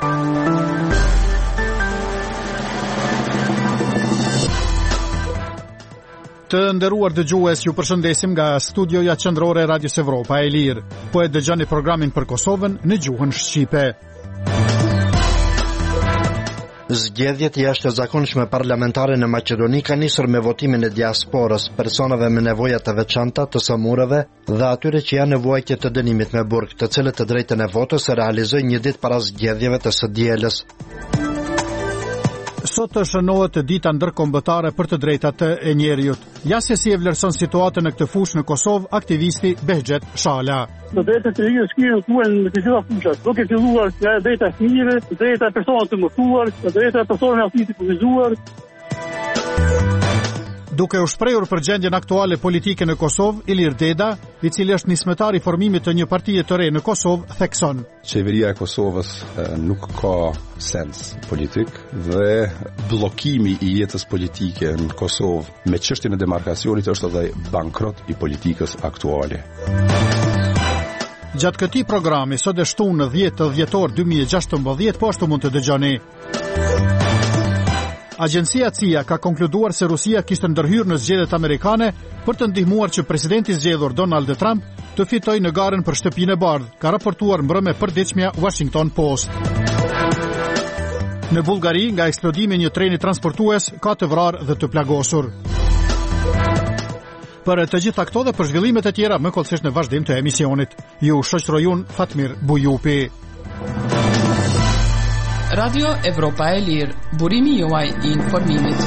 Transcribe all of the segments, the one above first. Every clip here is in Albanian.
Të nderuar dëgjues, ju përshëndesim nga studioja qendrore e Radios Evropa e Lirë. Po e dëgjoni programin për Kosovën në gjuhën shqipe. Zgjedhjet jashtëzakonshme parlamentare në Maqedoni kanë nisur me votimin e diasporës, personave me nevoja të veçanta, të samurave dhe atyre që janë nevojë të dënimit me burg, të cilët të drejtën e votës e realizojnë një ditë para zgjedhjeve të së dielës. Sot të shënohet dita ndërkombëtare për të drejtat e njerëzit. Ja se si e vlerëson situatën në këtë fushë në Kosovë aktivisti Behxhet Shala. Të drejtat e njerëzit shkruhen në të gjitha fushat, duke filluar nga drejta e fëmijëve, drejta e personave të mësuar, drejta e personave të kufizuar. Duke u shprehur për gjendjen aktuale politike në Kosovë, Ilir Deda, i cili është nismëtar i formimit të një partie të re në Kosovë, thekson: Qeveria e Kosovës nuk ka sens politik dhe bllokimi i jetës politike në Kosovë me çështjen e demarkacionit është edhe bankrot i politikës aktuale. Gjatë këtij programi, sot e shtunë 10 dhjetor 2016, po ashtu mund të dëgjoni. Agjencia CIA ka konkluduar se Rusia kishte ndërhyrë në zgjedhjet amerikane për të ndihmuar që presidenti i zgjedhur Donald Trump të fitojë në garën për Shtëpinë e Bardhë, ka raportuar mbrëmë përditshmja Washington Post. Në Bullgari, nga eksplodimi i një treni transportues, ka të vrarë dhe të plagosur. Për të gjitha këto dhe për zhvillimet e tjera, më kollësisht në vazhdim të emisionit. Ju shoqëroj unë Fatmir Bujupi. Radio Evropa e Lirë, burimi juaj i informimit.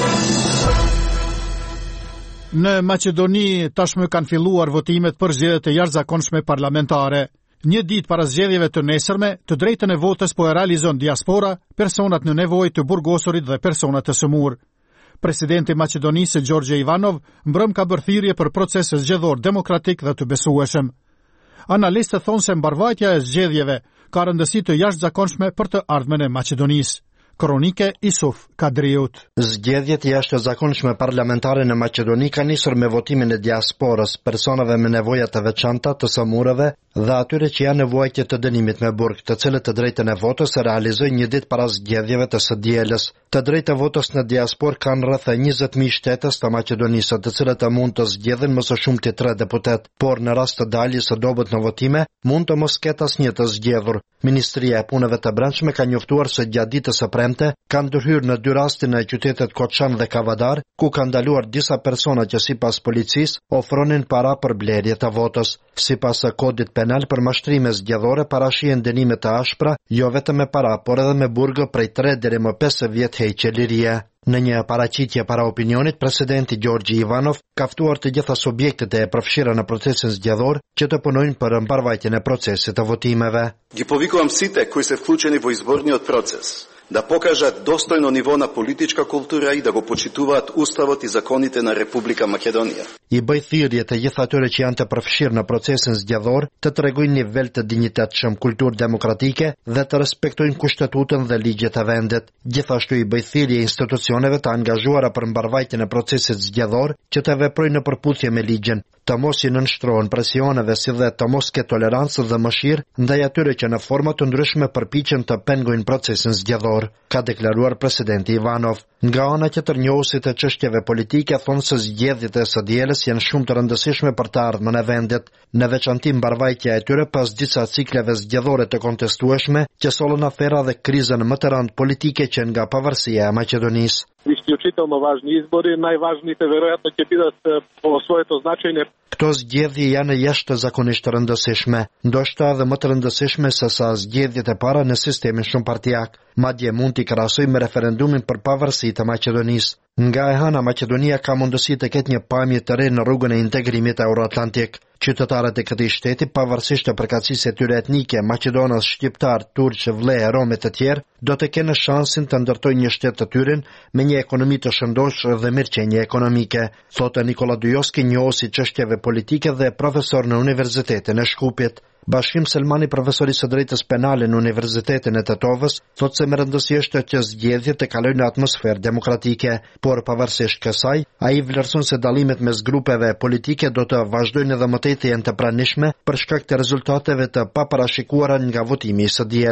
Në Maqedoni tashmë kanë filluar votimet për zgjedhjet e jashtëzakonshme parlamentare. Një ditë para zgjedhjeve të nesërme, të drejtën e votës po e realizon diaspora, personat në nevojë të burgosurit dhe personat të sëmur. Presidenti i Maqedonisë Gjorgje Ivanov mbrëm ka bërë thirrje për proces zgjedhor demokratik dhe të besueshëm. Analistët thonë se mbarvajtja e zgjedhjeve ka rëndësi të jashtëzakonshme për të ardhmen e Maqedonisë. Kronike Isuf Kadriut. Zgjedhjet jashtëzakonshme parlamentare në Maqedoni kanë nisur me votimin e diasporës, personave me nevoja të veçanta, të samurave dhe atyre që janë nevojë të dënimit me burg, të cilët të drejtën e votës e realizojnë një ditë para zgjedhjeve të së dielës. Të drejtë e votës në diasporë kanë rreth 20.000 shtetës të Maqedonisë, të cilët mund të zgjedhin më së shumti 3 deputet, por në rast të daljes së dobët në votime, mund të mos ketë asnjë të zgjedhur. Ministria e Punëve të Brendshme ka njoftuar se gjatë ditës së premte kanë ndërhyrë në 2 raste në qytetet Koçan dhe Kavadar, ku kanë ndaluar disa persona që sipas policisë ofronin para për blerje të votës. Sipas kodit penal për mashtrime zgjedhore parashihen dënime të ashpra, jo vetëm me para, por edhe me burgë prej 3 deri më 5 vjet heqje lirie. Në një paraqitje para opinionit, presidenti Gjorgji Ivanov ka ftuar të gjitha subjektet e përfshira në procesin zgjedhor që të punojnë për mbarvajtjen e procesit të votimeve. Ги повикувам сите кои се вклучени во изборниот процес да покажат достојно ниво на политичка култура и да го почитуваат уставот и законите на Република Македонија. I bëj thirrje të gjithë atyre që janë të përfshirë në procesin zgjedhor të tregojnë nivel të dinjitetshëm, kulturë demokratike dhe të respektojnë kushtetutën dhe ligjet e vendit. Gjithashtu i bëj thirrje institucioneve të angazhuara për mbarvajtjen e procesit zgjedhor që të veprojnë në përputhje me ligjin, të mos i nënshtrohen presioneve si dhe të mos ketë tolerancë dhe mëshirë ndaj atyre që në forma të ndryshme përpiqen të pengojnë procesin zgjedhor, ka deklaruar presidenti Ivanov. Nga ana tjetër, njohësit e çështjeve politike thonë se zgjedhjet e së dielës janë shumë të rëndësishme për të ardhmen e vendit, në veçanti mbarvajtja e tyre pas disa cikleve zgjedhore të kontestueshme që sollën afera dhe krizën më të rëndë politike që nga pavarësia e Maqedonisë. Isključitelno važni izbori, najvažnijih verovatno će biti po svoje značajne. Këto zgjedhje janë jashtëzakonisht rëndësishme, ndoshta edhe më të rëndësishme se sa zgjedhjet e para në sistemin shumëpartiak. Madje mund t'i krahasoj me referendumin për pavarësi të Maqedonisë. Nga e hëna, Maqedonia ka mundësi të ketë një pamje të re në rrugën e integrimit euroatlantik. Qytetarët e këtij shteti, pavarësisht të përkatësisë së tyre etnike, maqedonës, shqiptar, turq, vle, rom e të tjerë, do të kenë shansin të ndërtojnë një shtet të tyre me një ekonomi të shëndosh dhe mirëqenie ekonomike, thotë Nikola Dujoski, njohësi çështjeve politike dhe profesor në Universitetin e Shkupit. Bashkim Selmani, profesori së drejtës penale në Universitetin e Tetovës, thotë se më rëndësi është që zgjedhjet të kalojnë në atmosferë demokratike, por pavarësisht kësaj, ai vlerëson se dallimet mes grupeve politike do të vazhdojnë edhe më tej të jenë të pranishme për shkak të rezultateve të paparashikuara nga votimi i së dielës.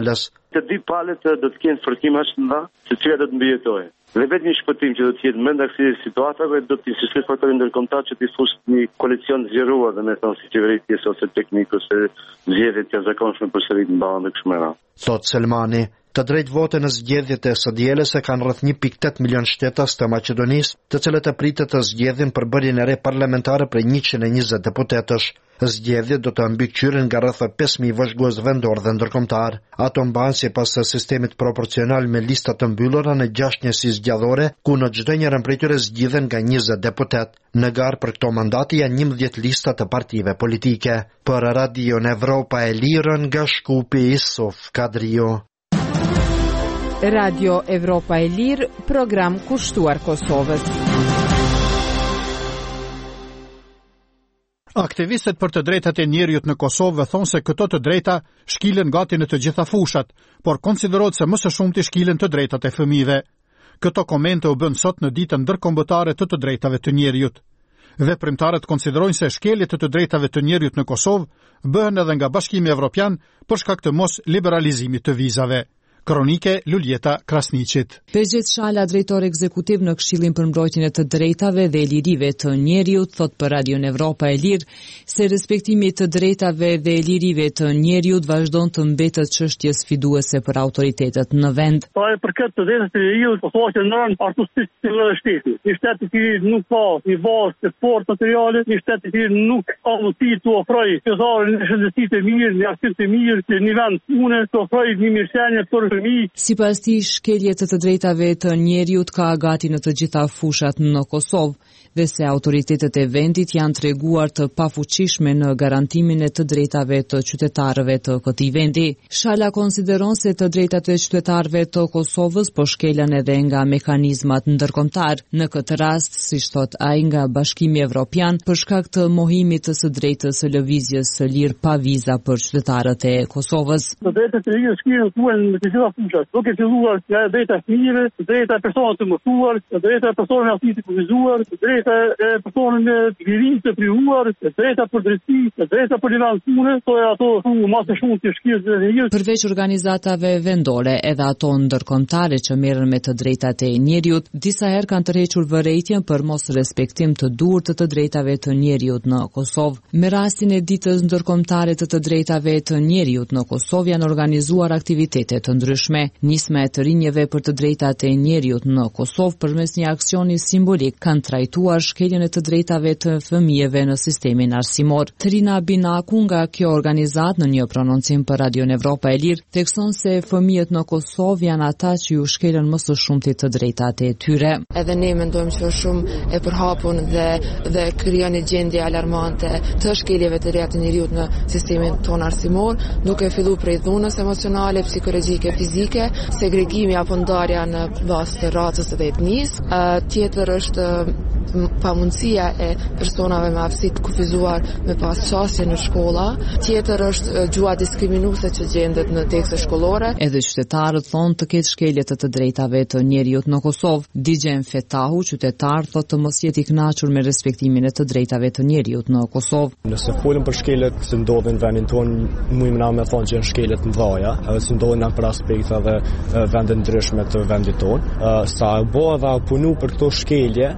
Të dy palët do të kenë fërkim aq të mëdha, se cilat do të mbijetojnë. Dhe vetëm një shpëtim që do të jetë brenda kësaj situatave do të insistoj faktorin ndërkombëtar që të fusë një koalicion zgjeruar dhe me thonë si qeveria ose teknik ose zgjedhje të jashtëzakonshme përsërit mbahen kështu me radhë. Thot Selmani, të drejtë vote në zgjedhjet e së dielës e kanë rreth 1.8 milion shtetas të Maqedonisë, të cilët e pritet të zgjedhin për bërjen e re parlamentare për 120 deputetësh. Zgjedhjet do të mbikëqyren nga rreth 5.000 vëzhgues vendor dhe ndërkombëtar. Ato mbahen sipas sistemit proporcional me lista të mbyllura në 6 njësi zgjedhore, ku në çdo njërin prej tyre zgjidhen nga 20 deputet. Në garë për këto mandate janë 11 lista të partive politike. Për Radio Evropa e Lirë nga Shkupi Isuf Kadrio. Radio Evropa e Lirë, program kushtuar Kosovës. Aktivistët për të drejtat e njerëzit në Kosovë thonë se këto të drejta shkilen gati në të gjitha fushat, por konsiderohet se më së shumti shkilen të drejtat e fëmijëve. Këto komente u bën sot në ditën ndërkombëtare të drejtave të njerëzit. Veprimtarët konsiderojnë se shkeljet të drejtave të njerëzit në Kosovë bëhen edhe nga Bashkimi Evropian për shkak të mos liberalizimit të vizave. Kronike Luljeta Krasniqit. Bezhet Shala, drejtor ekzekutiv në Këshillin për mbrojtjen e të drejtave dhe lirive të njeriut, thot për Radio Evropa e Lirë se respektimi të drejtave dhe lirive të njeriut vazhdon të mbetet çështje sfiduese për autoritetet në vend. Pa e përket të drejtave të njeriut, po thonë që nën artustisë të shtetit. Një shtet i cili nuk ka një bazë të fortë materiale, një shtet i cili nuk ka mundësi të ofrojë qytetarëve një shëndetësi të mirë, një arsim të mirë, një vend pune, të ofrojë një mirëqenie për Sipas tij, shkeljet të drejtave të njeriut ka gati në të gjitha fushat në Kosovë dhe se autoritetet e vendit janë treguar të pafuqishme në garantimin e të drejtave të qytetarëve të këtij vendi. Shala konsideron se të drejtat e qytetarëve të Kosovës po shkelen edhe nga mekanizmat ndërkombëtar, në këtë rast, siç thot ai, nga Bashkimi Evropian për shkak të mohimit të së drejtës së lëvizjes së lirë pa viza për qytetarët e Kosovës. Të drejtat e njeriut shkelen në të gjitha fushat, duke filluar nga drejta e fëmijëve, drejta e personave të mësuar, drejta e personave me aftësi të kufizuar, drejta e personave me lirim të privuar, drejta për drejtësi, drejta për livan pune, ato më së shumti shkeljet e njeriut. Përveç organizatave vendore, edhe ato ndërkombëtare që merren me të drejtat e njeriut, disa herë kanë tërhequr vërejtjen për mos respektim të durtë të drejtave të njeriut në Kosovë. Me rastin e ditës ndërkombëtare të drejtave të njeriut në Kosovë janë organizuar aktivitete të ndryshme. Nisma e të rinjeve për të drejtat e njeriut në Kosovë përmes një aksioni simbolik kanë trajtuar shkeljen e të drejtave të fëmijëve në sistemin arsimor. Trina Binaku nga kjo organizatë në një prononcim për Radio Evropa e Lirë thekson se fëmijët në Kosovë janë ata që ju shkelen më së shumti të drejtat e tyre. Edhe ne mendojmë që është shumë e përhapur dhe krijon një gjendje alarmante të shkeljeve të drejtat të njeriut në sistemin ton arsimor, duke filluar prej dhunës emocionale, psikologjike, fizike, segregimi apo ndarja në bazë të racës dhe etnisë. Tjetër është pamundësia e personave me aftësi të kufizuar me pas çësje në shkolla. Tjetër është gjua diskriminuese që gjendet në tekste shkollore. Edhe qytetarët thonë të ketë shkelje të drejtave të njeriut në Kosovë. Digjen Fetahu, qytetar, thotë të mos jetë i kënaqur me respektimin e të drejtave të njeriut në Kosovë. Nëse folëm për shkeljet që ndodhin në vendin tonë, mujmë na me thonë që janë shkelje të mëdha, edhe që ndodhin në për aspekte dhe vende ndryshme të vendit tonë. Sa u bë dhe punu për këto shkelje,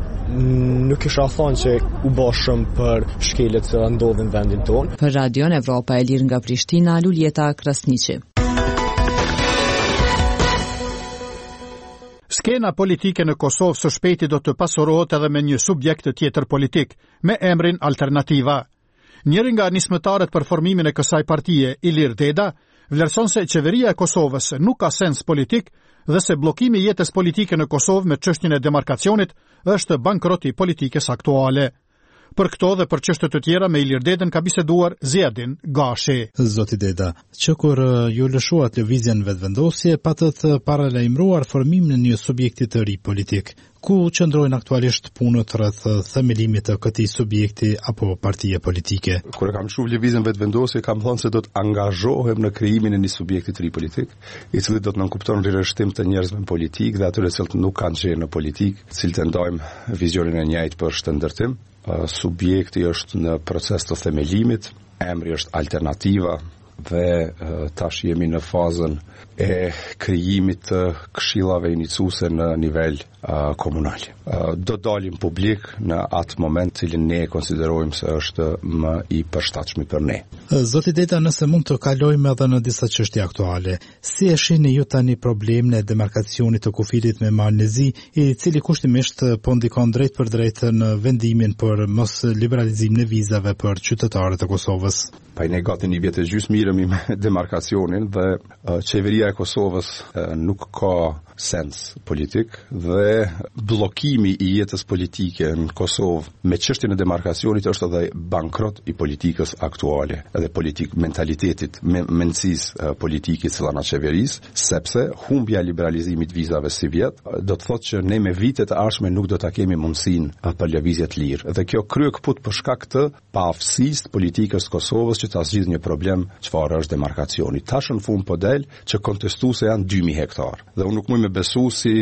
nuk isha thonë që u bë shumë për shkeljet që ndodhin në vendin tonë. Për Radio Evropa e Lirë nga Prishtina, Luljeta Krasniqi. Skena politike në Kosovë së shpejti do të pasurohet edhe me një subjekt tjetër politik, me emrin Alternativa. Njëri nga nismëtarët për formimin e kësaj partie, Ilir Deda, vlerëson se qeveria e Kosovës nuk ka sens politik dhe se bllokimi i jetës politike në Kosovë me çështjen e demarkacionit është bankroti i politikës aktuale. Për këto dhe për çështje të tjera me Ilir Dedën ka biseduar Ziadin Gashi. Zoti Deda, që kur ju lëshuat lëvizjen vetëvendosje, patët paralajmëruar formimin e një subjekti të ri politik. Ku qëndrojnë aktualisht punët rreth themelimit të këtij subjekti apo partie politike? Kur kam shkuar lëvizjen vetëvendosje, kam thënë se do të angazhohem në krijimin e një subjekti të ri politik, i cili do të nënkupton rirështim të njerëzve në politik dhe atyre që nuk kanë qenë në politik, cilët ndajmë vizionin e njëjtë për shëndërtim. Subjekti është në proces të themelimit, emri është Alternativa, dhe tash jemi në fazën e krijimit të këshillave iniciuese në nivel komunal. Do dalim publik në atë moment cilin ne konsiderojmë se është më i përshtatshëm për ne. Zoti Deta, nëse mund të kalojmë edhe në disa çështje aktuale, si e shihni ju tani problemin e demarkacionit të kufirit me Marnezi, i cili kushtimisht po ndikon drejt për drejt në vendimin për mos liberalizim në vizave për qytetarët e Kosovës? Pa ne gati një vjetë e gjysmë mirëmi me demarkacionin dhe qeveria e Kosovës nuk ka sens politik dhe bllokimi i jetës politike në Kosovë me çështjen e demarkacionit është edhe bankrot i politikës aktuale edhe mentalitetit, mendësisë politike që na qeveris, sepse humbja e liberalizimit vizave si vjet do të thotë që ne me vitet e ardhshme nuk do ta kemi mundësinë për lëvizje të lirë. Dhe kjo krye kaput për shkak të paaftësisë të politikës së Kosovës që ta zgjidhë një problem çfarë është demarkacioni. Tash në fund po del që kontestuese janë 2000 hektar. Dhe unë nuk mund me besu si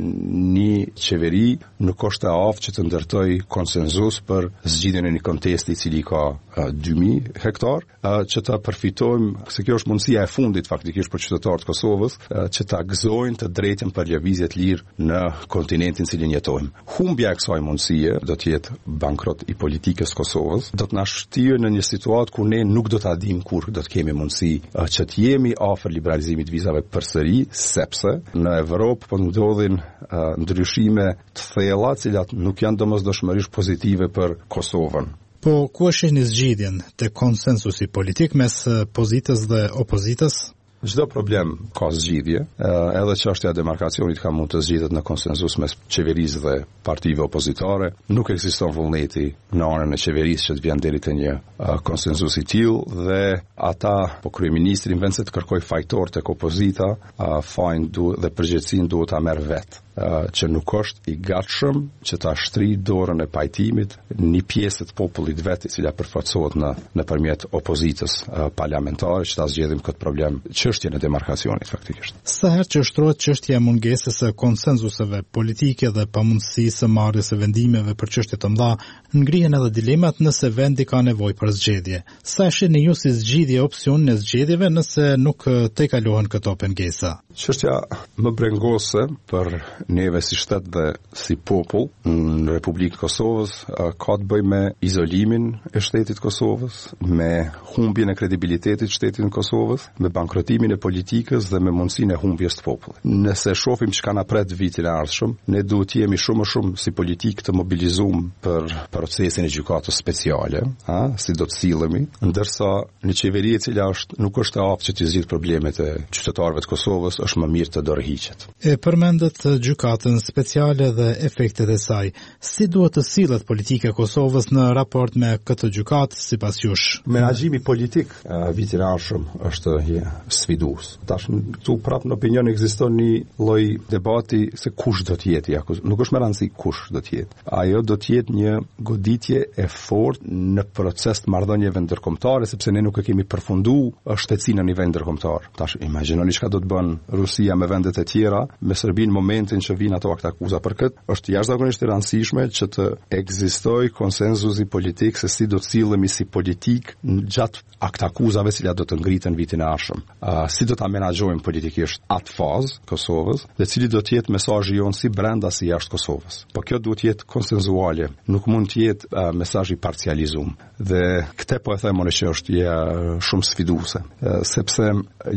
një qeveri nuk është e aftë që të ndërtoj konsenzus për zgjidhjen e një kontesti i cili ka 2000 hektar, që ta përfitojmë, se kjo është mundësia e fundit faktikisht për qytetarët e Kosovës, që ta gëzojnë të drejtën për lëvizje të lirë në kontinentin cilin jetojmë. Humbja e kësaj mundësie do të jetë bankrot i politikës së Kosovës, do të na shtyjë në një situatë ku ne nuk do ta dimë kur do të kemi mundësi që të jemi afër liberalizimit vizave përsëri, sepse në Evropë po ndodhin ndryshime të thella, të cilat nuk janë domosdoshmërisht pozitive për Kosovën. Po ku e shihni zgjidhjen te konsensusi politik mes pozitës dhe opozitës? Çdo problem ka zgjidhje, edhe çështja e demarkacionit ka mund të zgjidhet në konsenzus mes qeverisë dhe partive opozitare. Nuk ekziston vullneti në anën e qeverisë që të vjen deri te një konsenzus i tillë dhe ata, po kryeministri në vend se të kërkoj fajtor tek opozita, fajin dhe përgjegjësinë duhet ta merr vetë. Që nuk është i gatshëm që ta shtri dorën e pajtimit një pjesë të popullit vetë, e cila përfaqësohet nëpërmjet opozitës parlamentare, që ta zgjedhim këtë problem, çështjen e demarkacionit faktikisht. Sa herë që shtrohet çështja e mungesës së konsensuseve politike dhe pamundësisë së marrjes së vendimeve për çështje të mëdha, ngrihen edhe dilemat nëse vendi ka nevojë për zgjedhje. Sa e shihni ju si zgjidhje opsionin e zgjedhjeve nëse nuk tejkalohen këto pengesa? Çështja më brengose për neve si shtet dhe si popull në Republikën Kosovës ka të bëjë me izolimin e shtetit Kosovës, me humbjen e kredibilitetit shtetit Kosovës, me bankrotimin e politikës dhe me mundësinë e humbjes të popullit. Nëse shohim çka na pret vitin e ardhshëm, ne duhet të jemi shumë si politik të mobilizuar për procesin e gjykatës speciale, si do të sillemi, ndërsa në qeveri e cila nuk është e aftë që të zgjidh problemet e qytetarëve të Kosovës, është më mirë të dorëhiqet. E përmendet gjykatën speciale dhe efektet e saj. Si duhet të sillet politika e Kosovës në raport me këtë gjykatë sipas jush? Menaxhimi politik vitin e ardhshëm është sfidues. Tash këtu prapë në opinion ekziston një lloj debati se kush do të jetë nuk është më rëndësi kush do të jetë. Ajo do të jetë një goditje e fortë në proces të marrëdhënieve ndërkombëtare, sepse ne nuk e kemi përfunduar shtetësinë në nivel ndërkombëtar. Tash imagjinoni çka do të bën Rusia me vendet e tjera, me Serbinë në momentin që vijnë ato aktakuza për këtë, është jashtëzakonisht e rëndësishme që të ekzistojë konsensusi politik se si do të sillemi si politik gjatë aktakuzave që do të ngriten vitin e ardhshëm. Si do ta menaxhojmë politikisht atë fazë Kosovës dhe cili do të jetë mesazhi jon si brenda si jashtë Kosovës. Po kjo duhet të jetë konsensuale, nuk mund të jetë mesazh i parcializuar. Dhe këtë po e them unë që është shumë sfiduese, sepse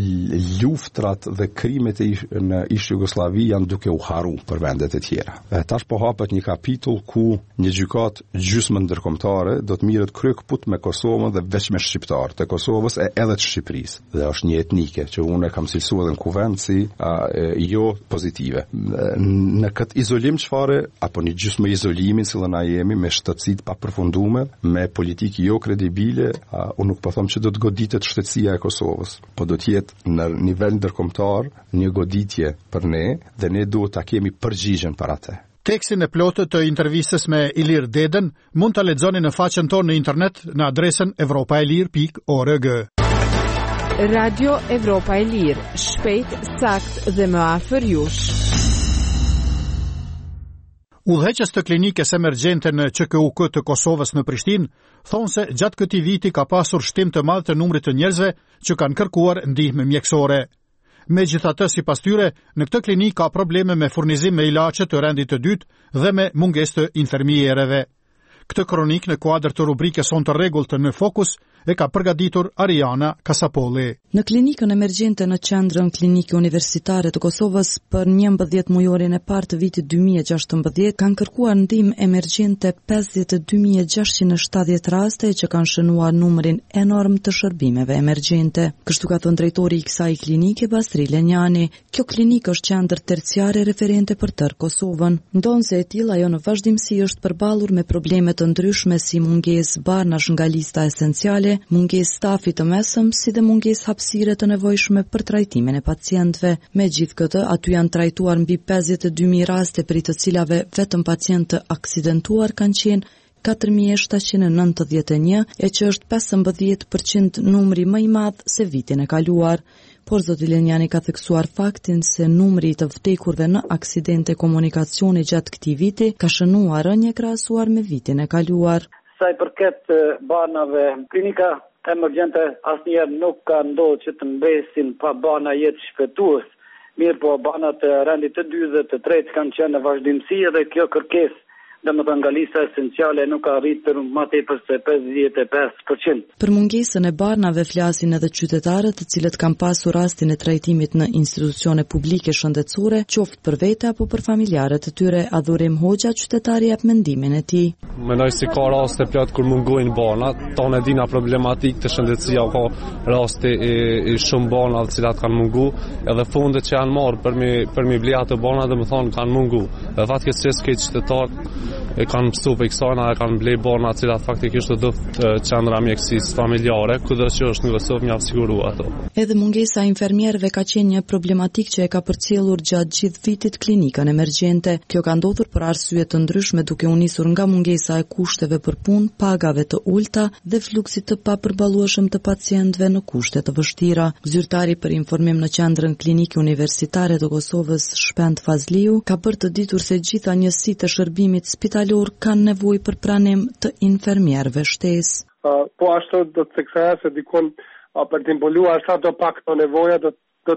luftrat dhe krimet në ish Jugosllavi janë duke u haru për vendet e tjera. Tash po hapet një kapitull ku një gjykatë gjysmë ndërkombëtare do të mirret kryekput me Kosovën dhe veç me shqiptarët e Kosovës e edhe të Shqipërisë. Dhe është një etnike që unë e kam cilësuar edhe në kuvend si jo pozitive. Në këtë izolim çfarë apo një gjysmë izolimin si na jemi me shtetësi të papërfunduar, me politikë jo kredibile, unë nuk po them që do të goditet shtetësia e Kosovës, po do të jetë në nivel ndërkombëtar një goditje për ne dhe ne duhet ta kemi përgjigjen për atë. Tekstin e plotë të intervistës me Ilir Deden mund ta lexoni në faqen tonë në internet në adresën europaelir.org. Radio Evropa e Lirë, shpejt, sakt dhe më afër jush. Udhëheqës të klinikës emergjente në QKUK të Kosovës në Prishtinë thonë se gjatë këtij viti ka pasur shtim të madh të numrit të njerëzve që kanë kërkuar ndihmë mjekësore. Megjithatë, sipas tyre, në këtë klinikë ka probleme me furnizim me ilaçe të rendit të dytë dhe me mungesë të infermierëve. Këtë kronik në kuadër të rubrikës Son të rregullt në Fokus e ka përgatitur Ariana Kasapolli. Në klinikën emergjente në qendrën klinike universitare të Kosovës për 11 mujorin e parë të vitit 2016 kanë kërkuar ndihmë emergjente 52.670 raste që kanë shënuar numrin enorm të shërbimeve emergjente. Kështu ka thënë drejtori i kësaj klinike Basri Lenjani. Kjo klinikë është qendër terciare referente për tërë Kosovën. Ndonse e tillë ajo në vazhdimsi është përballur me probleme të ndryshme si mungesë barnash nga lista esenciale, mungesë stafi të mesëm, si dhe mungesë hapësire të nevojshme për trajtimin e pacientëve. Megjithatë, aty janë trajtuar mbi 52.000 raste, për të cilave vetëm pacientë aksidentuar kanë qenë 4.791, e që është 15% numri më i madh se vitin e kaluar. Por zoti Lenjani ka theksuar faktin se numri të vdekurve në aksidente komunikacioni gjatë këtij viti ka shënuar rënje krahasuar me vitin e kaluar. Sa i përket banave, klinika emergjente asnjëherë nuk ka ndodhur që të mbesin pa bana jetë shpëtues. Mirë po, banat e rendit të dytë dhe të tretë kanë qenë në vazhdimsi dhe kjo kërkesë domethënë nga lista esenciale nuk ka arritur më tepër se 55%. Për mungesën e barnave flasin edhe qytetarët, të cilët kanë pasur rastin e trajtimit në institucione publike shëndetësore, qoftë për vete apo për familjarët e tyre. Adhurim Hoxha, qytetari, jep mendimin e tij. Mendoj se ka raste plot kur mungojnë bana, tonë dina problematik të shëndetësia, ka raste e shumë bana të cilat kanë mungu, edhe fondet që janë marrë për mi ble ato bana, domethënë kanë mungu. Dhe fatkeqësisht që qytetarët e kanë mësu për kësajna, e kanë blej borna cilat faktikisht të dëft qendra mjekësisë familjare, kudo që është në Kosovë mjaft siguru ato. Edhe mungesa infermierëve ka qenë një problematik që e ka përcjellur gjatë gjithë vitit klinikën emergjente. Kjo ka ndodhur për arsye të ndryshme, duke u nisur nga mungesa e kushteve për punë, pagave të ulta dhe fluksit të papërballueshëm të pacientëve në kushte të vështira. Zyrtari për informim në qendrën klinike universitare të Kosovës, Shpend Fazliu, ka bërë të ditur se gjitha njësitë e shërbimit spitalor kanë nevojë për pranim të infermierëve shtesë. Po ashtu do të theksoja se dikon për të mbuluar sa do pak të nevoja do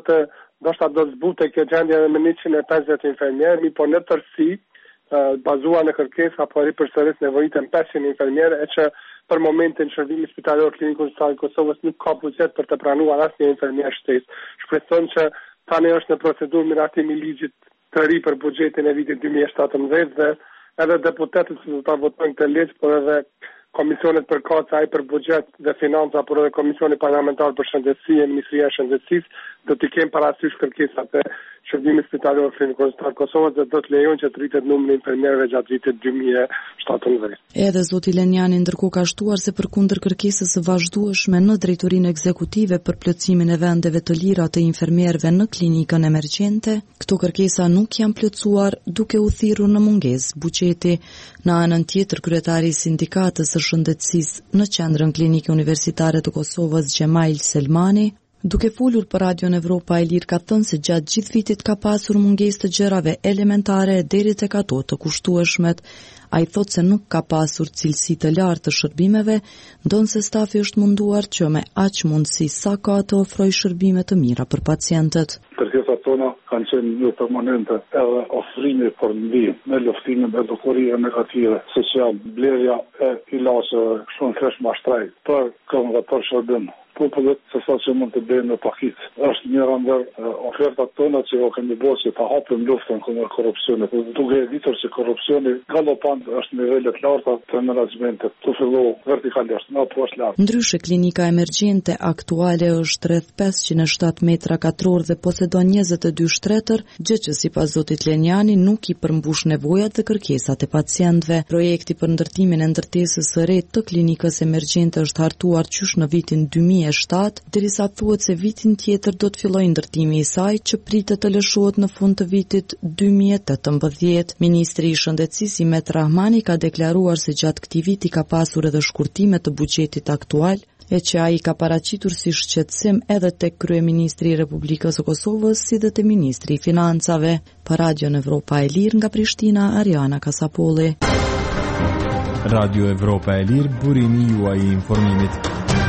të zbute kjo gjendje me 150 infermierë, mi po në tërësi bazuar në kërkesë apo ripërsëris nevojitën 500 infermierë, e që për momentin shërbimi spitalor klinikën e Kosovës nuk ka buxhet për të pranuar asnjë infermier shtesë. Shpresojmë që tani është në procedurë miratimi ligjit të ri për buxhetin e vitit 2017 dhe edhe deputetët që do ta votojnë këtë ligj, por edhe komisionet përkatëse ai për buxhet dhe financa, por edhe komisioni parlamentar për shëndetësi e Ministria e Shëndetësisë do të kenë parasysh kërkesat e shërbimit spitalor klinikor të Kosovës dhe do të lejojnë që të rritet numri i infermierëve gjatë vitit 2017. Edhe zoti Lenjani ndërkohë ka shtuar se përkundër kërkesës së vazhdueshme në drejtorinë ekzekutive për plotësimin e vendeve të lira të infermierëve në klinikën emergjente, këto kërkesa nuk janë plotësuar, duke u thirrur në mungesë buxheti. Në anën tjetër, kryetari i sindikatës së shëndetësisë në qendrën klinike universitare të Kosovës, Gjemail Selmani, duke folur për Radion Evropa e Lirë, ka thënë se gjatë gjithë vitit ka pasur mungesë të gjërave elementare deri tek ato të kushtueshmet. Ai thotë se nuk ka pasur cilësi të lartë të shërbimeve, ndonse stafi është munduar që me aq mundësi sa ka të ofrojë shërbime të mira për pacientët. Kërkesat tona kanë qenë një permanente, edhe ofrimi për ndihmë me luftimin me dokurie negative, social, blerja e ilaçeve shumë kesh mashtraj për këmbë dhe për shërbim. Popullet se sa që mund të bëjnë në pakit. Është njëra ndër ofertat tona që o kemi bërë që ta hapim luftën kundër korrupsionit. Duke e ditur që korrupsioni galopant është nivelet larta të menaxhmentit, të fillohu vertikalisht, në poshtë lart. Ndryshe, klinika emergjente aktuale është rreth 507 metra katror dhe posedon 22 shtretër, gjë që sipas zotit Lenjani nuk i përmbush nevojat dhe kërkesat e pacientëve. Projekti për ndërtimin e ndërtesës së re të klinikës emergjente është hartuar qysh në vitin 2017 2007, derisa thuhet se vitin tjetër do të fillojë ndërtimi i saj që pritet të lëshohet në fund të vitit 2018. Ministri i Shëndetësisë Imet Rahmani ka deklaruar se gjatë këtij viti ka pasur edhe shkurtime të buxhetit aktual, e që ai ka paraqitur si shqetësim edhe tek kryeministri i Republikës së Kosovës si dhe te ministri i Financave. Për Radion Evropa e Lirë nga Prishtina, Ariana Kasapolli. Radio Evropa e Lirë, burimi juaj i informimit.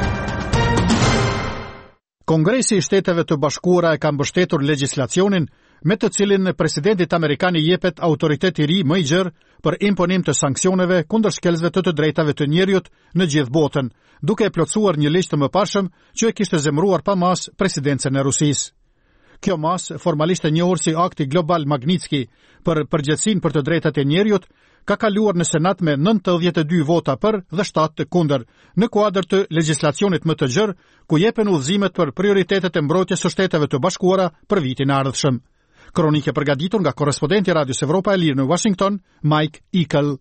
Kongresi i Shteteve të Bashkuara e ka mbështetur legjislacionin me të cilin presidentit amerikan i jepet autoritet i ri më i gjerë për imponim të sanksioneve kundër shkelësve të drejtave të njerëzit në gjithë botën, duke e plotësuar një listë të mëparshëm që e kishte zemëruar pa mas presidencën e Rusisë. Kjo mas, formalisht e njohur si Akti Global Magnitski për përgjegjësinë për të drejtat e njerëzit, ka kaluar në Senat me 92 vota për dhe 7 të kundër, në kuadër të legjislacionit më të gjerë, ku jepen udhëzimet për prioritetet e mbrojtjes së Shteteve të Bashkuara për vitin e ardhshëm. Kronike përgatitur nga korrespondenti i Radios Evropa e Lirë në Washington, Mike Ikel.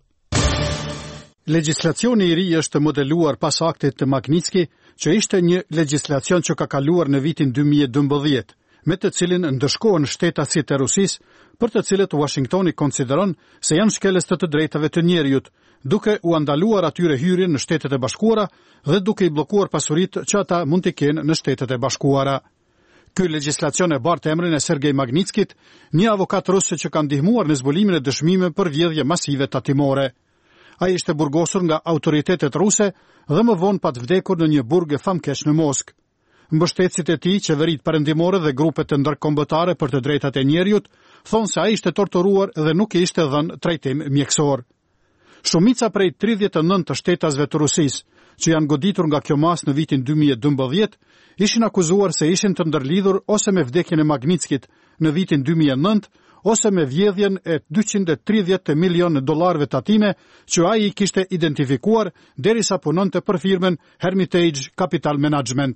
Legjislacioni i ri është modeluar pas aktit të Magnitski, që ishte një legjislacion që ka kaluar në vitin 2012, me të cilin ndëshkohen shtetasit e Rusisë, për të cilët Washingtoni konsideron se janë shkelës të drejtave të njerëzit, duke u ndaluar atyre hyrjen në Shtetet e Bashkuara dhe duke i bllokuar pasuritë që ata mund të kenë në Shtetet e Bashkuara. Ky legjislacion e bartë emrin e Sergej Magnitskit, një avokat rus që ka ndihmuar në zbulimin e dëshmime për vjedhje masive tatimore. Ai ishte burgosur nga autoritetet ruse dhe më vonë pat vdekur në një burg e famkeq në Moskë. Mbështetësit e tij, qeveritë perëndimore dhe grupet e ndërkombëtare për të drejtat e njerëzit, thonë se ai ishte torturuar dhe nuk i ishte dhënë trajtim mjekësor. Shumica prej 39 të shtetasve të Rusisë, që janë goditur nga kjo mas në vitin 2012, ishin akuzuar se ishin të ndërlidhur ose me vdekjen e Magnitskit në vitin 2009, ose me vjedhjen e $230 milionë tatime që ai i kishte identifikuar derisa punonte për firmën Hermitage Capital Management.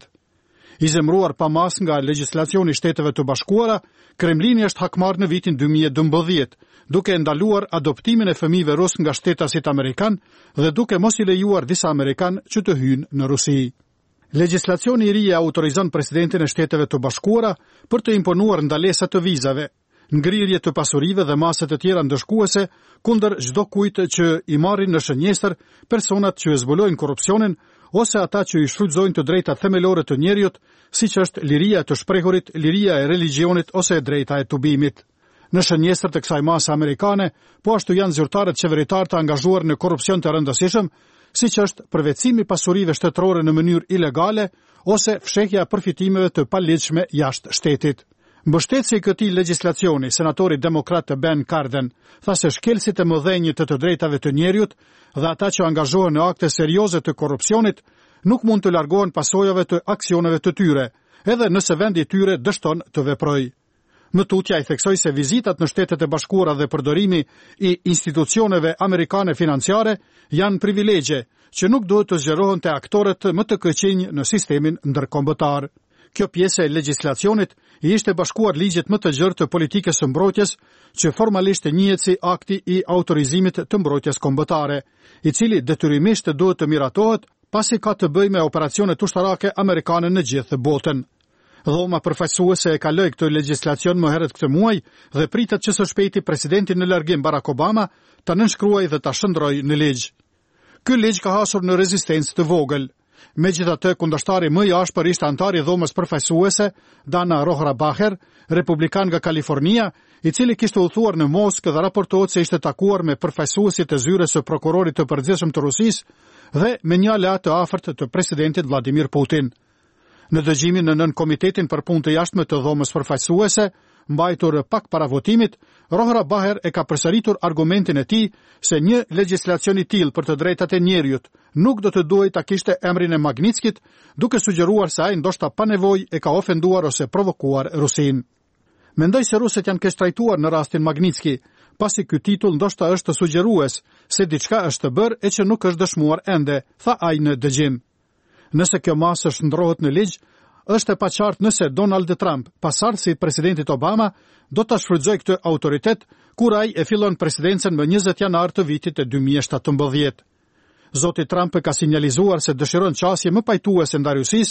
I zemruar pa mas nga legjislacioni i Shteteve të Bashkuara, Kremlini është hakmarr në vitin 2012, duke ndaluar adoptimin e fëmijëve rus nga shtetasit amerikan dhe duke mos i lejuar disa amerikan që të hyjnë në Rusi. Legjislacioni i ri autorizon presidentin e Shteteve të Bashkuara për të imponuar ndalesa të vizave, ngrirje të pasurive dhe masat e tjera ndëshkuese kundër çdo kujt që i marrin në shënjestër personat që zbulojnë korrupsionin ose ata që i shfrytëzojnë të drejtat themelore të njerëzit, siç është liria e të shprehurit, liria e religionit ose e drejta e tubimit. Në shënjestër të kësaj mase amerikane, po ashtu janë zyrtarët qeveritar të angazhuar në korrupsion të rëndësishëm, siç është përvetësimi pasurive shtetërore në mënyrë ilegale ose fshehja e përfitimeve të paligjshme jashtë shtetit. Mbështetësi i këtij legjislacioni, senatori demokrat Ben Cardin, tha se shkelësit e mëdhenj të drejtave të njerëzit dhe ata që angazhohen në akte serioze të korrupsionit nuk mund të largohen pasojave të aksioneve të tyre, edhe nëse vendi i tyre dështon të veprojë. Më tutja i theksoi se vizitat në Shtetet e Bashkuara dhe përdorimi i institucioneve amerikane financiare janë privilegje që nuk duhet të zgjerohen te aktorët më të këqinj në sistemin ndërkombëtar. Kjo pjesë e legjislacionit i ishte bashkuar ligjet më të gjerë të politikës së mbrojtjes, që formalisht njihet si akti i autorizimit të mbrojtjes kombëtare, i cili detyrimisht duhet të miratohet pasi ka të bëjë me operacione ushtarake amerikane në gjithë botën. Dhoma përfaqësuese e kaloi këtë legjislacion më herët këtë muaj dhe pritet që së shpejti presidenti në largim Barack Obama ta nënshkruajë dhe ta shndrojë në ligj. Ky ligj ka hasur në rezistencë të vogël. Megjithatë, kundërshtari më i ashpër ishte antari i dhomës përfaqësuese, Dana Rohrabacher, republikan nga Kalifornia, i cili kishte udhëtuar në Moskë dhe raportohet se ishte takuar me përfaqësuesit e zyrës së prokurorit të përgjithshëm të Rusisë dhe me një aleat të afërt të presidentit Vladimir Putin. Në dëgjimin në Komitetin për punë të jashtme të dhomës përfaqësuese, mbajtur pak para votimit, Rohrabacher e ka përsëritur argumentin e tij se një legjislacion i tillë për të drejtat e njerëzit nuk do të duhej ta kishte emrin e Magnitskit, duke sugjeruar se ai ndoshta pa nevojë e ka ofenduar ose provokuar Rusinë. Mendoj se rusët janë keq trajtuar në rastin Magnitski, pasi ky titull ndoshta është sugjerues se diçka është bërë e që nuk është dëshmuar ende, tha ai në dëgjim. Nëse kjo masë shndrohet në ligj, është e paqartë nëse Donald Trump, pasardhësi i presidentit Obama, do ta shfrytëzojë këtë autoritet kur ai e fillon presidencën më 20 janar të vitit 2017. Zoti Trump ka sinjalizuar se dëshiron qasje më pajtuese ndaj Rusisë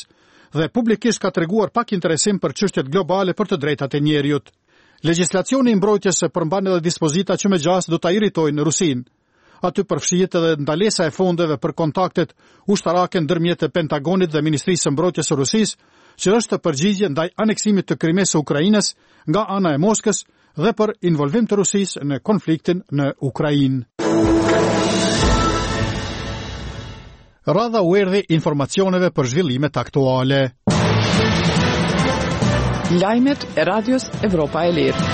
dhe publikisht ka treguar pak interesim për çështjet globale për të drejtat e njerëzit. Legjislacioni i mbrojtjes përmban edhe dispozita që me gjas do ta irritojnë Rusinë. Aty përfshihet edhe ndalesa e fondeve për kontaktet ushtarake ndërmjet Pentagonit dhe Ministrisë së Mbrojtjes së Rusisë, që është përgjigje ndaj aneksimit të Krimes së Ukrainës nga ana e Moskës dhe për involvim të Rusisë në konfliktin në Ukrainë. Radha u erdhi informacioneve për zhvillimet aktuale. Lajmet e Radios Evropa e Lirë.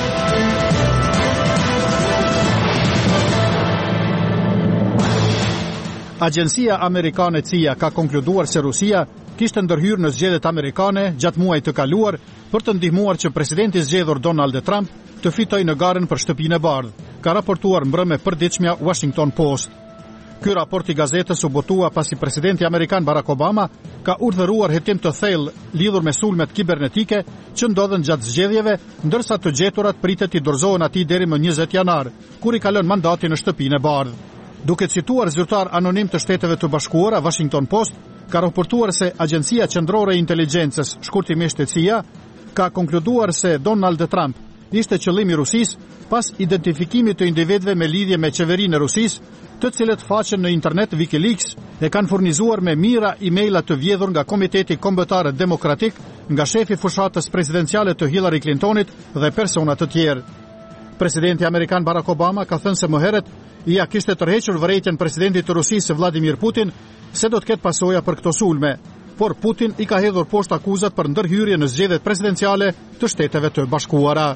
Agjencia amerikane CIA ka konkluduar se Rusia kishte ndërhyrë në zgjedhjet amerikane gjatë muajit të kaluar për të ndihmuar që presidenti zgjedhur Donald Trump të fitojë në garën për Shtëpinë e Bardhë, ka raportuar mbrëmë e përditshmja Washington Post. Ky raport i gazetës u botua pasi presidenti amerikan Barack Obama ka urdhëruar hetim të thellë lidhur me sulmet kibernetike që ndodhen gjatë zgjedhjeve, ndërsa të gjeturat pritet i dorëzohen atij deri më 20 janar, kur i ka lënë mandatin në Shtëpinë e Bardhë. Duke cituar zyrtar anonim të Shteteve të Bashkuara, Washington Post ka raportuar se Agjencia Qendrore e Inteligjencës, shkurtimisht CIA, ka konkluduar se Donald Trump ishte qëllimi i Rusisë pas identifikimit të individëve me lidhje me qeverinë e Rusisë, të cilët faqen në internet WikiLeaks e kanë furnizuar me mijëra emaila të vjedhur nga Komiteti Kombëtar Demokratik, nga shefi fushatës presidenciale të Hillary Clintonit dhe persona të tjerë. Presidenti amerikan Barack Obama ka thënë se më herët ia kishte tërhequr vërejtjen presidentit të Rusisë Vladimir Putin se do të ketë pasoja për këto sulme, por Putin i ka hedhur poshtë akuzat për ndërhyrje në zgjedhjet presidenciale të Shteteve të Bashkuara.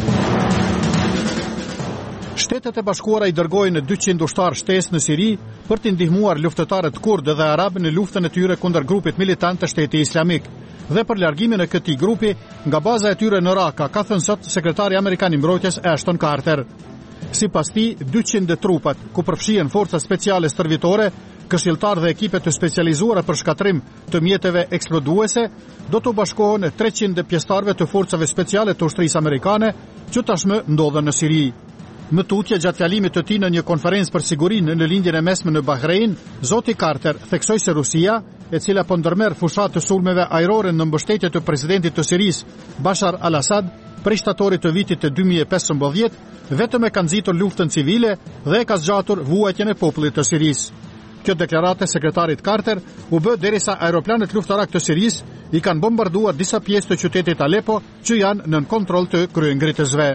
Shtetet e Bashkuara i dërgojnë 200 ushtar shtesë në Siri për të ndihmuar luftëtarët kurdë dhe arabë në luftën e tyre kundër grupit militant të Shtetit Islamik dhe për largimin e këtij grupi nga baza e tyre në Raqqa, ka thënë sot sekretari amerikan i mbrojtjes Ashton Carter. Sipas tij, 200 trupat, ku përfshihen forca speciale stërvitore, këshilltar dhe ekipe të specializuara për shkatrim të mjeteve eksploduese, do të bashkohen 300 pjesëtarëve të forcave speciale të ushtrisë amerikane që tashmë ndodhen në Siri. Më tutje gjatë fjalimit të tij në një konferencë për sigurinë në lindjen e mesme në Bahrein, zoti Carter theksoi se Rusia, e cila po ndërmerr fushat të sulmeve ajrore në mbështetje të presidentit të Sirisë, Bashar al-Assad, prej shtatorit të vitit të 2015, vetëm e ka nxitur luftën civile dhe e ka zgjatur vuajtjen e popullit të Sirisë. Kjo deklaratë e sekretarit Carter u bë derisa aeroplanet luftarak të Sirisë i kanë bombarduar disa pjesë të qytetit Aleppo që janë nën kontroll të kryengritësve.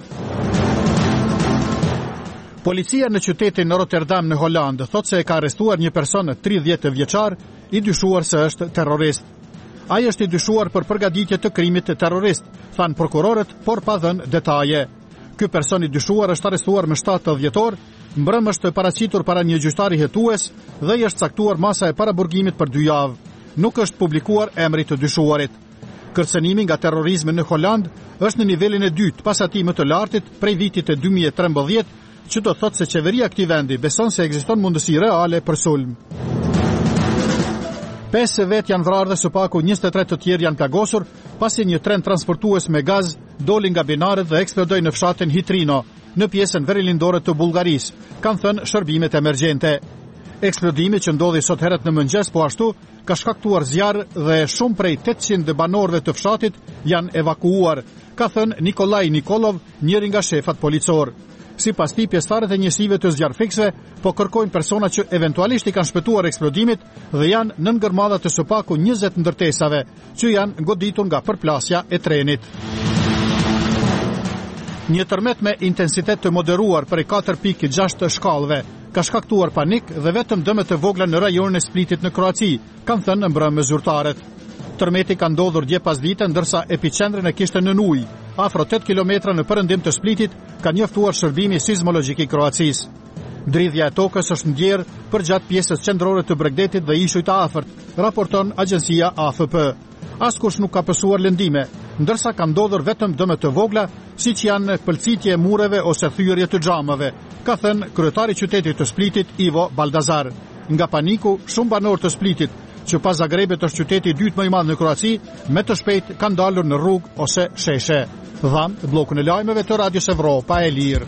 Policia në qytetin Rotterdam në Holandë thot se e ka arrestuar një person 30 vjeçar i dyshuar se është terrorist. Ai është i dyshuar për përgatitje të krimit terrorist, thanë prokurorët, por pa dhënë detaje. Ky person i dyshuar është arrestuar më 7 dhjetor, mbrëm është paraqitur para një gjyqtari hetues dhe i është caktuar masa e paraburgimit për 2 javë. Nuk është publikuar emri të dyshuarit. Kërcënimi nga terrorizmi në Holandë është në nivelin e dytë, pas atij më të lartit prej vitit të 2013, që do thotë se qeveria e këtij vendi beson se ekziston mundësi reale për sulm. 5 vet janë vrarë dhe së paku 23 të tjerë janë plagosur pasi një tren transportues me gaz doli nga binarët dhe eksplodoi në fshatin Hitrino, në pjesën verilandore të Bullgarisë, kanë thënë shërbimet emergjente. Eksplodimi që ndodhi sot herët në mëngjes po ashtu ka shkaktuar zjarr dhe shumë prej 800 banorëve të fshatit janë evakuuar, ka thënë Nikolaj Nikolov, njëri nga shefat policor. Sipas tij, pjesëtarët e njësive të zjarrfiksve po kërkojnë persona që eventualisht i kanë shpëtuar eksplodimit dhe janë në ngërmadha të së paku 20 ndërtesave që janë goditur nga përplasja e trenit. Një tërmet me intensitet të moderuar prej 4.6 shkallëve ka shkaktuar panik dhe vetëm dëme të vogla në rajonin e Splitit në Kroaci, kanë thënë mbrëmë zyrtarët. Tërmeti ka ndodhur dje pasdite, ndërsa epicentrin e kishte nën ujë, afro 8 kilometra në perëndim të Splitit, ka njoftuar shërbimi sismologjik i Kroacisë. Dridhja e tokës është ndjerë përgjatë pjesës qendrore të Bregdetit dhe ishujt të afërt, raporton agjencia AFP. Askush nuk ka pësuar lëndime, ndërsa ka ndodhur vetëm dëme të vogla, siç janë pëlcitje e mureve ose thyerje të xhamave, ka thënë kryetari i qytetit të Splitit Ivo Baldazar. Nga paniku, shumë banorë të Splitit, që pas Zagrebit është qyteti i dytë më i madh në Kroaci, me të shpejt kanë dalur në rrugë ose sheshe. Dham bllokun e lajmeve të Radios Evropa e Lirë.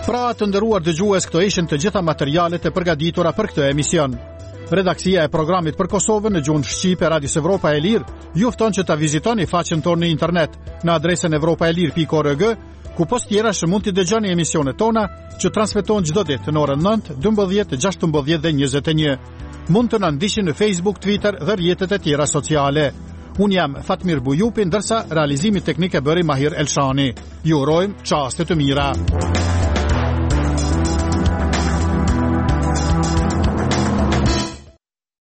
Pra të nderuar dëgjues, këto ishin të gjitha materialet e përgatitura për këtë emision. Redaksia e programit për Kosovën në gjuhën shqipe Radios Evropa e Lirë ju fton që ta vizitoni faqen tonë në internet në adresën evropaelir.org, ku post tjerash mund t'i dëgjoni emisionet tona që transmetohen çdo ditë në orën 9, 12, 16 dhe 21. Mund të na ndiqni në Facebook, Twitter dhe rrjetet e tjera sociale. Unë jam Fatmir Bujupi, ndërsa realizimi teknik e bëri Mahir Elshani. Ju urojmë çaste të mira.